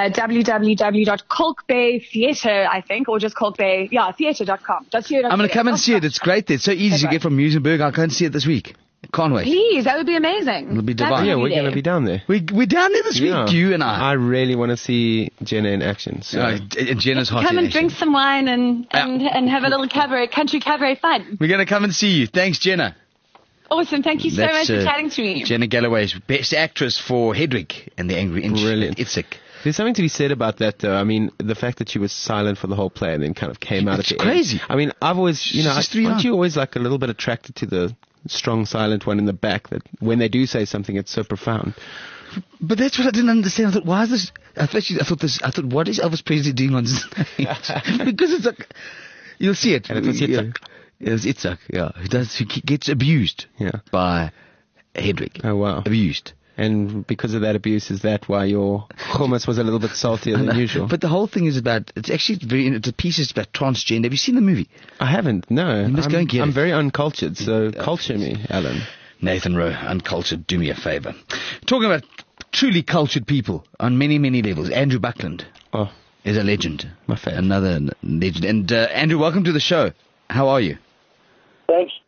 www.kalkbaytheatre, I think, or just kalkbay, theatre.com. I'm going to come and see it. It's great there. It's so easy to get from Muizenberg. I'll go and see it this week. Can't wait. Please, that would be amazing. It'll be divine. Yeah, we're going to be down there. We're down there this week, you and I. I really want to see Jenna in action. So. Jenna's hot. Come and drink some wine and have a little country cabaret fun. We're going to come and see you. Thanks, Jenna. Awesome. Thank you so much for chatting to me. Jenna Galloway's Best Actress for Hedwig and the Angry Inch. Brilliant. Itzig. There's something to be said about that, though. I mean, the fact that she was silent for the whole play and then kind of came out at the crazy. end. I mean, I've always, aren't you always like a little bit attracted to the strong silent one in the back, that when they do say something, it's so profound? But that's what I didn't understand. I thought, why is this? I thought, what is Elvis Presley doing on stage? Because it's like, you'll see it. And it was Itzhak. It was Itzhak, yeah. He gets abused by Hedwig. Oh, wow. Abused. And because of that abuse, is that why your hummus was a little bit saltier than usual? But the whole thing is about, it's actually the piece is about transgender. Have you seen the movie? I haven't, no. You must go and get it. I'm very uncultured, so culture me, Alan. Nathan Rowe, uncultured, do me a favor. Talking about truly cultured people on many, many levels, Andrew Buckland is a legend. My favorite. Another legend. And Andrew, welcome to the show. How are you? Thanks, Steve.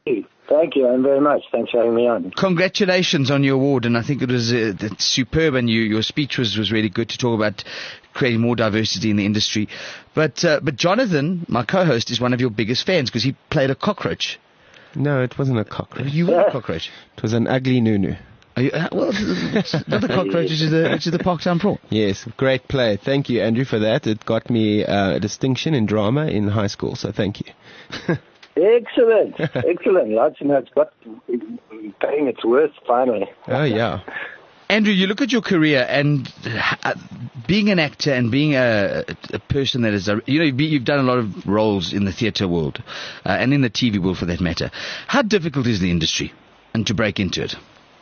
Thank you very much. Thanks for having me on. Congratulations on your award, and I think it was it's superb, and your speech was really good to talk about creating more diversity in the industry. But Jonathan, my co-host, is one of your biggest fans because he played a cockroach. No, it wasn't a cockroach. You were a cockroach. It was an ugly Nunu. Well, not the cockroach, which is the Parktown Prawn. Yes, great play. Thank you, Andrew, for that. It got me a distinction in drama in high school, so thank you. Excellent. Lots, it's got paying its worth finally. Oh, yeah. Andrew, you look at your career and being an actor and being a person that is, you've done a lot of roles in the theatre world and in the TV world for that matter. How difficult is the industry and to break into it?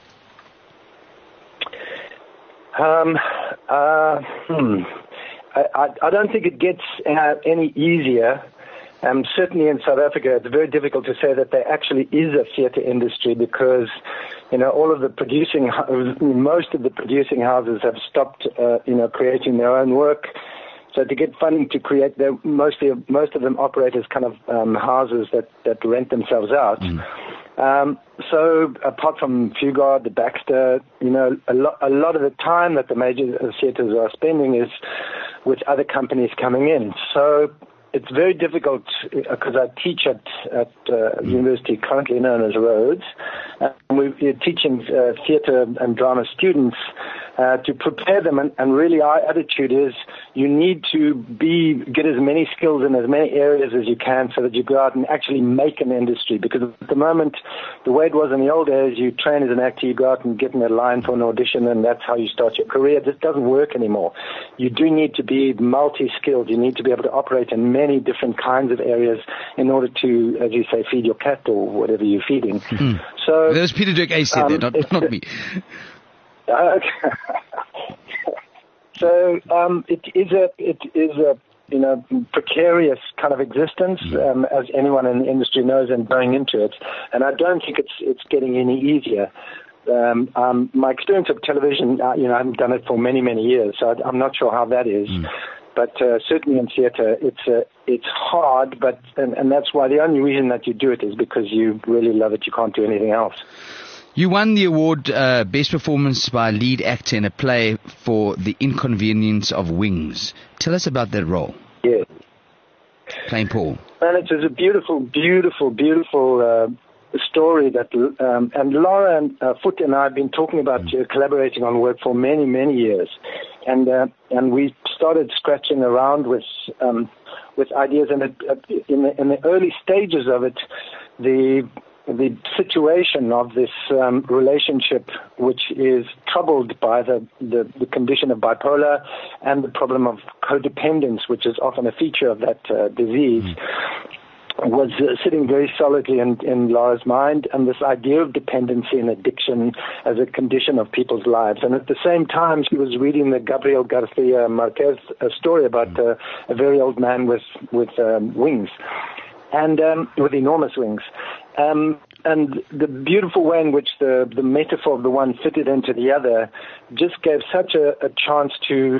I don't think it gets any easier. Certainly in South Africa, it's very difficult to say that there actually is a theatre industry because, all of the most of the producing houses have stopped, creating their own work. So to get funding to create, most of them operate as kind of houses that rent themselves out. So apart from Fugard, the Baxter, a lot of the time that the major theatres are spending is with other companies coming in. So it's very difficult because I teach at university currently known as Rhodes. We're teaching theatre and drama students to prepare them, and really our attitude is you need to get as many skills in as many areas as you can so that you go out and actually make an industry. Because at the moment, the way it was in the old days, you train as an actor, you go out and get in a line for an audition, and that's how you start your career. This doesn't work anymore. You do need to be multi-skilled. You need to be able to operate in many different kinds of areas in order to, as you say, feed your cat or whatever you're feeding. So there's Peter Dirk Ace there, not me. So it is a precarious kind of existence, as anyone in the industry knows, and going into it. And I don't think it's getting any easier. My experience of television, I haven't done it for many, many years, so I'm not sure how that is. But certainly in theatre, it's hard. And that's why the only reason that you do it is because you really love it. You can't do anything else. You won the award Best Performance by Lead Actor in a Play for The Inconvenience of Wings. Tell us about that role. Yeah. Playing Paul. And it was a beautiful, beautiful, beautiful story that, and Laura and Foot and I have been talking about collaborating on work for many, many years. And we started scratching around with ideas, and in the early stages of it, the situation of this relationship, which is troubled by the condition of bipolar and the problem of codependence, which is often a feature of that disease, was sitting very solidly in Laura's mind, and this idea of dependency and addiction as a condition of people's lives. And at the same time, she was reading the Gabriel Garcia Marquez story about a very old man with wings, and with enormous wings. And the beautiful way in which the metaphor of the one fitted into the other just gave such a chance to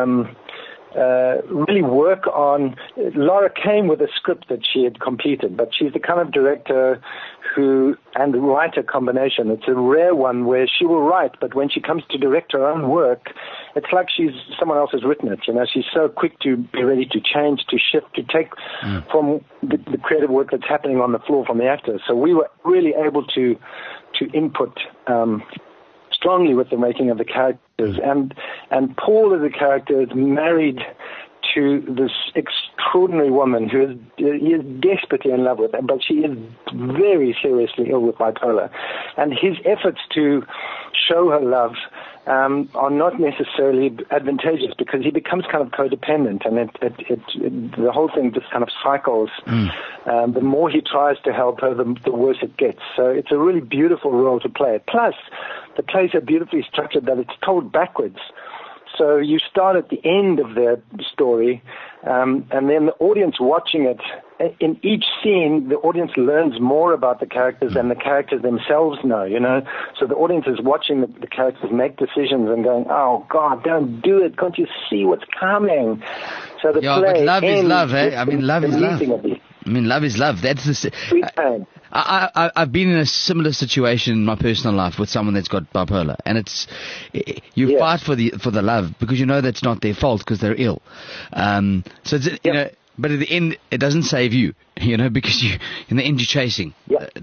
really work on. Laura came with a script that she had completed, but she's the kind of director and writer combination. It's a rare one where she will write, but when she comes to direct her own work, it's like someone else has written it. She's so quick to be ready to change, to shift, to take from the creative work that's happening on the floor from the actors. So we were really able to input strongly with the making of the characters. And Paul as a character is married to this extraordinary woman who he is desperately in love with, but she is very seriously ill with bipolar. And his efforts to show her love are not necessarily advantageous because he becomes kind of codependent, and the whole thing just kind of cycles. The more he tries to help her, the worse it gets. So it's a really beautiful role to play. Plus, the plays are beautifully structured that it's told backwards. So you start at the end of the story, and then the audience watching it, in each scene, the audience learns more about the characters than the characters themselves know, So the audience is watching the characters make decisions and going, oh, God, don't do it. Can't you see what's coming? So the play but love is love, eh? Love is love. I mean, love is love. That's the. Sweet pain. I've been in a similar situation in my personal life with someone that's got bipolar, and you fight for the love because you know that's not their fault because they're ill. So it's, you know, but at the end it doesn't save you, you know, because in the end you're chasing.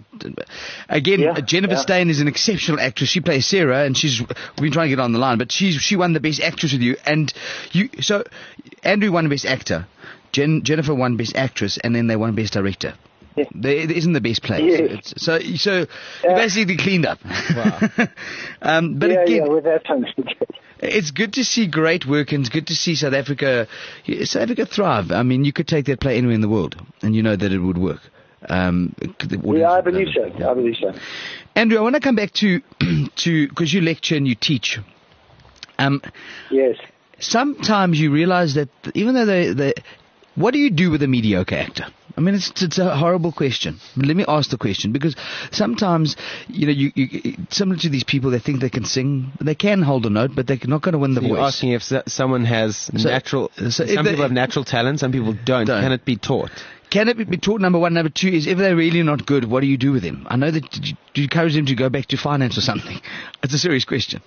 Jennifer Stein is an exceptional actress. She plays Sarah, and we've been trying to get on the line, but she won the Best Actress with you, and so Andrew won Best Actor, Jennifer won Best Actress, and then they won Best Director. Yeah. There isn't the best place. Yes. So you basically cleaned up. Wow. But again, with that time. It's good to see great work, and it's good to see South Africa thrive. I mean, you could take that play anywhere in the world, and you know that it would work. I believe so. Andrew, I want to come back to because you lecture and you teach. Yes. Sometimes you realize that even though they what do you do with a mediocre actor? I mean, it's a horrible question. But let me ask the question, because sometimes, you know, you similar to these people, they think they can sing, they can hold a note, but they're not going to win the voice. You're asking if someone has natural. Some people have natural talent, some people don't. Can it be taught? Can it be taught? Number one. Number two is, if they're really not good, what do you do with them? I know that do you encourage them to go back to finance or something? It's a serious question.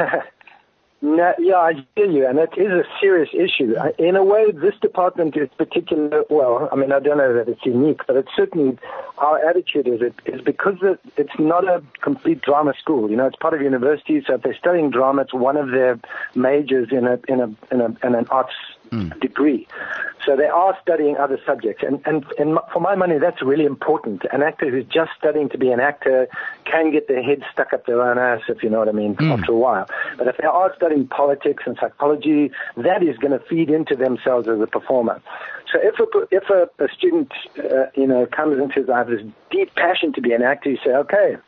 No, I hear you, and it is a serious issue. In a way, this department is particular. Well, I mean, I don't know that it's unique, but it's certainly our attitude is because it's not a complete drama school. You know, it's part of university, so if they're studying drama, it's one of their majors in an arts degree. So they are studying other subjects, and for my money, that's really important. An actor who's just studying to be an actor can get their head stuck up their own ass, if you know what I mean, after a while. But if they are studying politics and psychology, that is going to feed into themselves as a performer. So if a student comes and says, I have this deep passion to be an actor, you say, okay,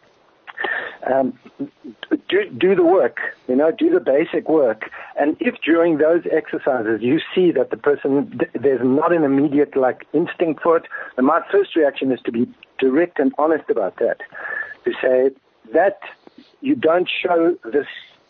do the work, you know, do the basic work. And if during those exercises you see that the person, there's not an immediate instinct for it, then my first reaction is to be direct and honest about that. To say that you don't show this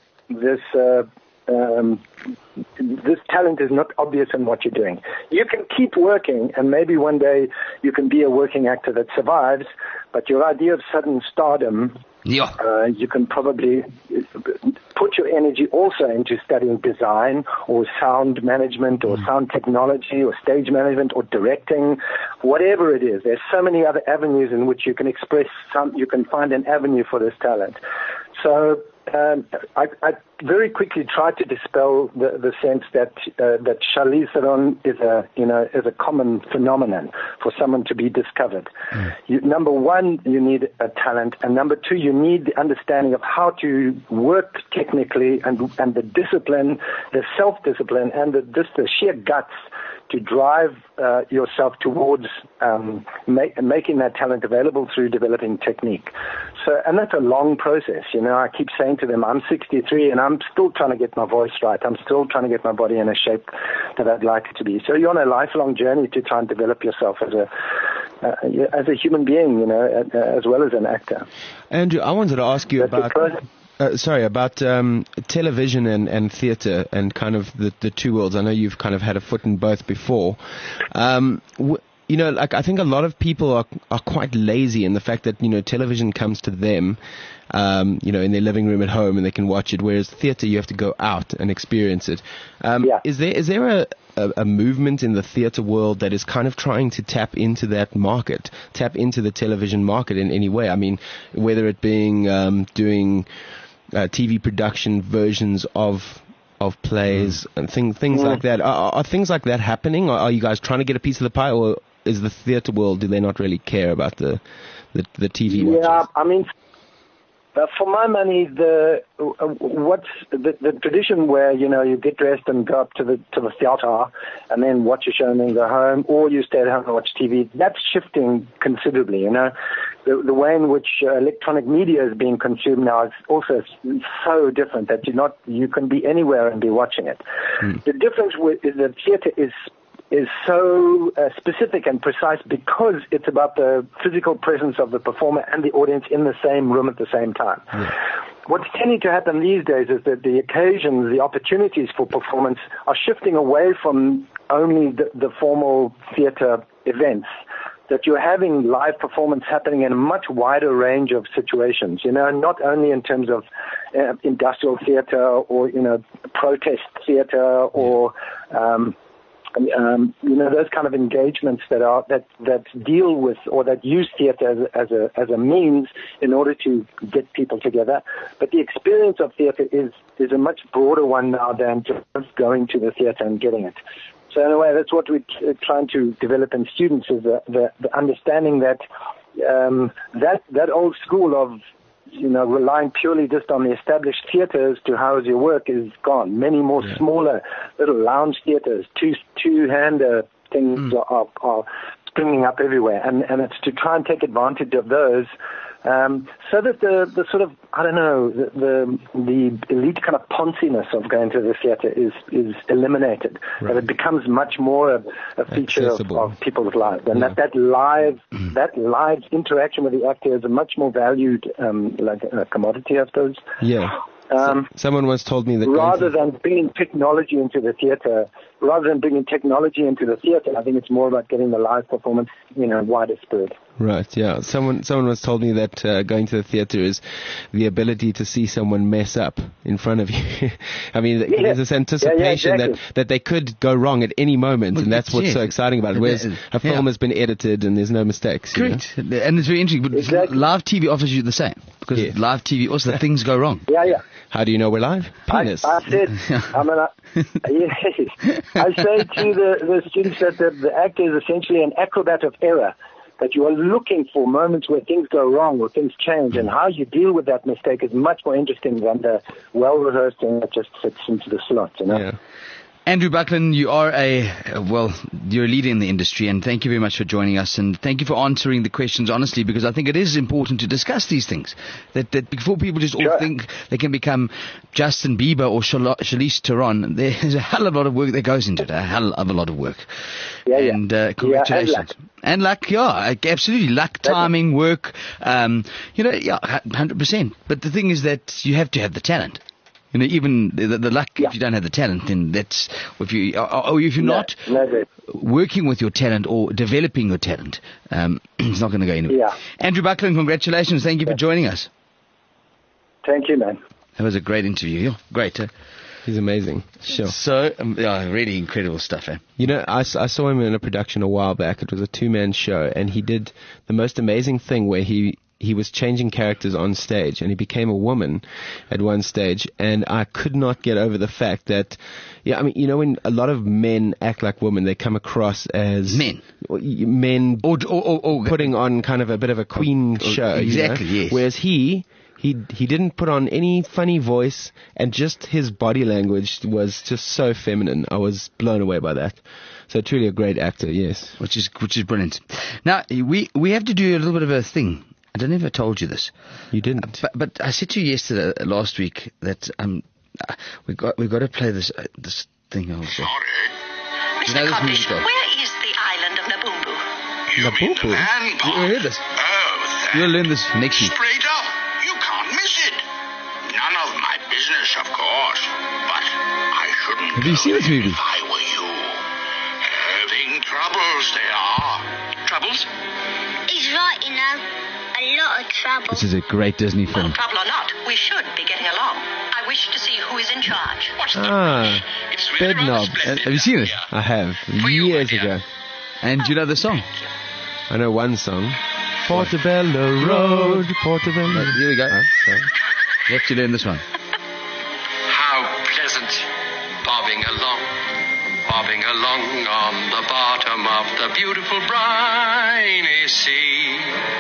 talent is not obvious in what you're doing. You can keep working, and maybe one day you can be a working actor that survives, but your idea of sudden stardom, you can probably put your energy also into studying design or sound management or sound technology or stage management or directing, whatever it is. There's so many other avenues in which you can you can find an avenue for this talent. So I very quickly tried to dispel the sense that Charlize Theron is a common phenomenon for someone to be discovered. Number one, you need a talent, and number two, you need the understanding of how to work technically and the discipline, the self-discipline, and the sheer guts to drive yourself towards making that talent available through developing technique. So, and that's a long process. You know, I keep saying to them, I'm 63 and I'm still trying to get my voice right. I'm still trying to get my body in a shape that I'd like it to be. So you're on a lifelong journey to try and develop yourself as a human being, you know, as well as an actor. Andrew, I wanted to ask you about television and theatre and kind of the two worlds. I know you've kind of had a foot in both before. You know, I think a lot of people are quite lazy in the fact that, you know, television comes to them, you know, in their living room at home and they can watch it, whereas theatre, you have to go out and experience it. Is there a movement in the theatre world that is kind of trying to tap into that market, tap into the television market in any way? I mean, whether it being doing TV production versions of plays and things like that. Are things like that happening? Are you guys trying to get a piece of the pie, or is the theatre world, do they not really care about the TV watches? Yeah, I mean, for my money, the tradition where, you know, you get dressed and go up to the theatre and then watch a show and then go home, or you stay at home and watch TV, that's shifting considerably. You know, the way in which electronic media is being consumed now is also so different that you can be anywhere and be watching it. The difference is that theatre is so specific and precise because it's about the physical presence of the performer and the audience in the same room at the same time. What's tending to happen these days is that the occasions, the opportunities for performance are shifting away from only the formal theatre events that you're having live performance happening in a much wider range of situations, not only in terms of industrial theater or, protest theater or, those kind of engagements that deal with or that use theater as a means in order to get people together. But the experience of theater is a much broader one now than just going to the theater and getting it. So in a way, that's what we're trying to develop in students, is the understanding that that old school of relying purely just on the established theater as to how is your work is gone. Many more smaller little lounge theaters, two-hander things are springing up everywhere, and it's to try and take advantage of those. So that the sort of, the elite kind of ponciness of going to the theater is eliminated. Right. That it becomes much more a feature of people's lives. And that live interaction with the actor is a much more valued, like a commodity, I suppose. Yeah. Someone once told me that rather than bringing technology into the theater, I think it's more about getting the live performance, wider spread. Right, yeah. Someone once told me that going to the theater is the ability to see someone mess up in front of you. I mean, there's this anticipation that they could go wrong at any moment, and that's what's so exciting about it. Whereas a film has been edited and there's no mistakes. Correct. And it's very interesting. But live TV offers you the same, because live TV also things go wrong. Yeah. How do you know we're live? Penis. I said, I say to the students that the actor is essentially an acrobat of error, that you are looking for moments where things go wrong or things change, and how you deal with that mistake is much more interesting than the well-rehearsed thing that just fits into the slot, Yeah. Andrew Buckland, you are you're a leader in the industry, and thank you very much for joining us, and thank you for answering the questions honestly, because I think it is important to discuss these things, that before people just all think they can become Justin Bieber or Charlize Theron. There's a hell of a lot of work that goes into it, a hell of a lot of work. And congratulations. And luck, absolutely. Luck, timing, work, 100%. But the thing is that you have to have the talent. Even the luck, if you don't have the talent, then that's, if you're not working with your talent or developing your talent, it's not going to go anywhere. Yeah. Andrew Buckland, congratulations. Thank you for joining us. Thank you, man. That was a great interview. Great. He's amazing. Sure. So, really incredible stuff, I saw him in a production a while back. It was a two-man show, and he did the most amazing thing where he was changing characters on stage, and he became a woman at one stage, and I could not get over the fact that, when a lot of men act like women, they come across as men or putting on kind of a bit of a queen show. Exactly, yes. Whereas he didn't put on any funny voice, and just his body language was just so feminine. I was blown away by that. So truly a great actor, yes. Which is brilliant. Now, we have to do a little bit of a thing. I don't know if I told you this. You didn't. But I said to you last week that we got to play this thing over there. Mr. Coddish, where is the island of Nabumbu? Nabumbu? You heard this? You'll learn this next week. Straight up, you can't miss it. None of my business, of course, but I shouldn't. Have you seen this movie? If I were you, having troubles, they are. Troubles? He's right, a lot of trouble. This is a great Disney film. Well, trouble or not, we should be getting along. I wish to see who is in charge. What's the it's really Bedknob. Have you seen it? I have. Years ago. And do you know the song? I know one song. Portobello Road, Portobello. Here we go. You have to learn this one. How pleasant, bobbing along on the bottom of the beautiful briny sea.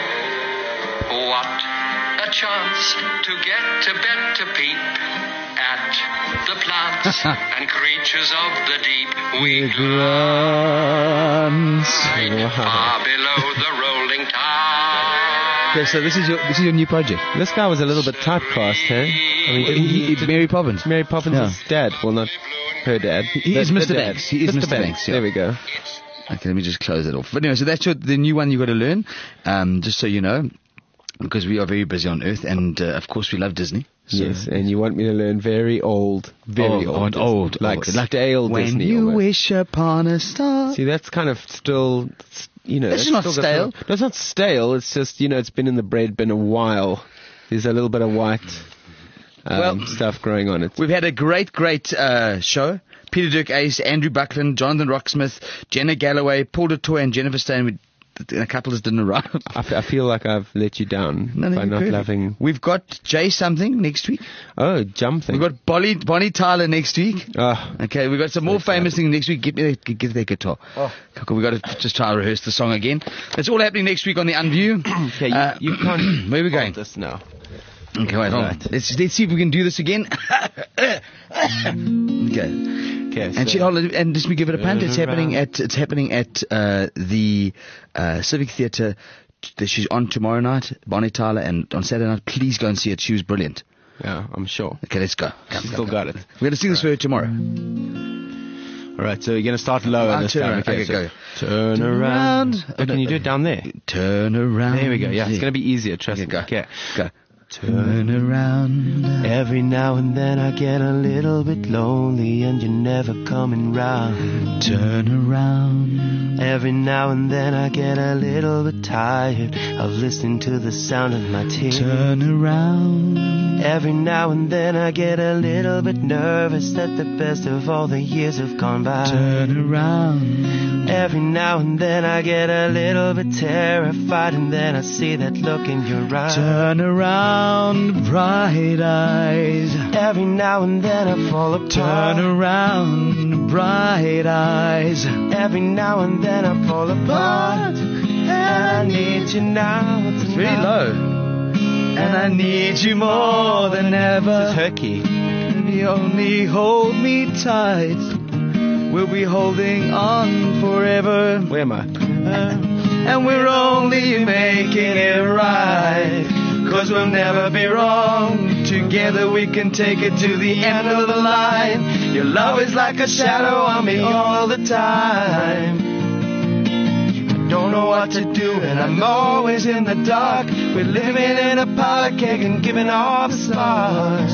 What a chance to get to bed to peep at the plants and creatures of the deep. We glance far below the rolling tide. Okay, so this is your new project. This guy was a little bit typecast, hey? I mean, it's Mary Poppins. Mary Poppins' dad. Well, not her dad. He is Mr. Banks. He is Mr. Banks. There we go. Okay, let me just close it off. But anyway, so that's the new one you got to learn, just so you know, because we are very busy on Earth, and of course we love Disney. Yes, and you want me to learn very old, very old. Like stale When Disney. you almost. wish upon a star. See, that's kind of still, This is not stale. That's not stale. It's just, it's been in the bread bin a while. There's a little bit of white stuff growing on it. We've had a great show. Peter Dirk Ace, Andrew Buckland, Jonathan Rocksmith, Jenna Galloway, Paul DeToy, and Jennifer Stein. A couple just didn't arrive. I feel like I've let you down by not loving. We've got Jay something next week. Oh, Jump thing. We've got Bonnie Tyler next week. Oh, okay, we've got some more famous things next week. Get their guitar. Oh. We've got to just try to rehearse the song again. It's all happening next week on The Unview. Okay, you can't. Where are we going? This now. Okay, wait, hold on. Let's see if we can do this again. Okay, and just me give it a punt. It's happening at the Civic Theatre. She's on tomorrow night, Bonnie Tyler, and on Saturday night. Please go and see it. She was brilliant. Yeah, I'm sure. Okay, let's go. Still got it. We're going to sing this for her tomorrow. All right, so you're going to start lower this time. Okay, go. Turn around. Oh, can you do it down there? Turn around. There we go. Yeah, it's going to be easier. Trust me. Go. Turn around. Every now and then I get a little bit lonely and you're never coming round. Turn around. Every now and then I get a little bit tired of listening to the sound of my tears. Turn around. Every now and then I get a little bit nervous that the best of all the years have gone by. Turn around. Every now and then I get a little bit terrified and then I see that look in your eyes. Turn around. Bright eyes. Every now and then I fall apart. Turn around, bright eyes. Every now and then I fall apart. And I need you now. It's very low. And I need you more than ever. Turkey. And you only hold me tight. We'll be holding on forever. Where am I? And we're only making it right. 'Cause we'll never be wrong. Together we can take it to the end of the line. Your love is like a shadow on me all the time. I don't know what to do and I'm always in the dark. We're living in a powder keg and giving off the stars.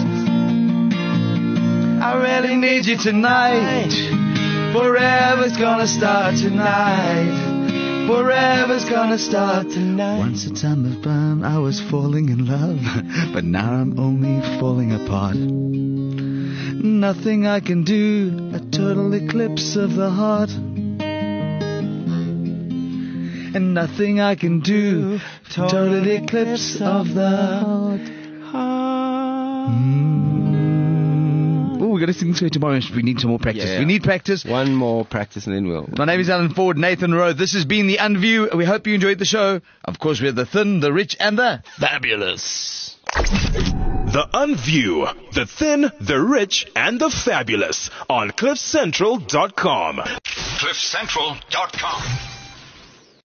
I really need you tonight. Forever's gonna start tonight. Forever's gonna start tonight. Once upon a time I was falling in love, but now I'm only falling apart. Nothing I can do, a total eclipse of the heart. And nothing I can do, total eclipse of the heart. We're going to sing this way tomorrow. We need some more practice. Yeah. We need practice. One more practice and then we'll. My name is Alan Ford, Nathan Rowe. This has been The Unview. We hope you enjoyed the show. Of course, we're the thin, the rich, and the fabulous. The Unview. The thin, the rich, and the fabulous on CliffCentral.com. CliffCentral.com.